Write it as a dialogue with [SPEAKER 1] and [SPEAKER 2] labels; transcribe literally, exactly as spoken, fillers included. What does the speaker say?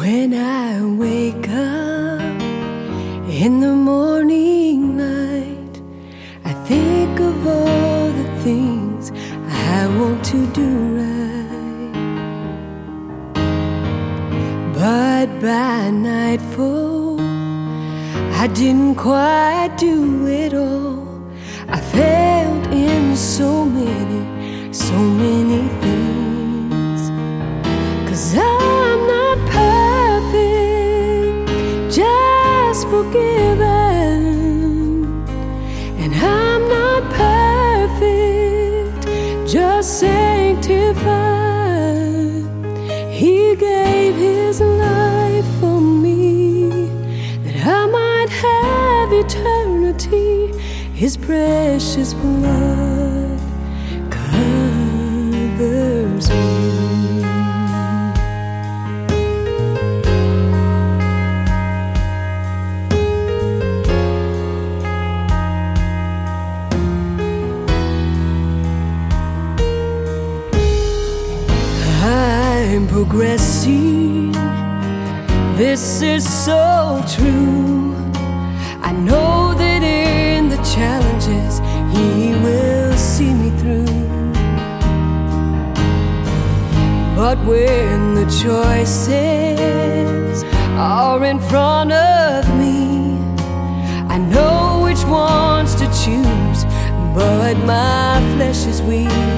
[SPEAKER 1] When I wake up in the morning light, I think of all the things I want to do right. But by nightfall, I didn't quite do it all. I failed in so many, so many things. 'Cause I'm not perfect, just forgiven. And I'm not perfect, just sanctified. He gave His life for me, that I might have eternity. His precious blood covers me. I'm progressing, this is so true. I know that in the challenges He will see me through. But when the choices are in front of me, I know which ones to choose, but my flesh is weak.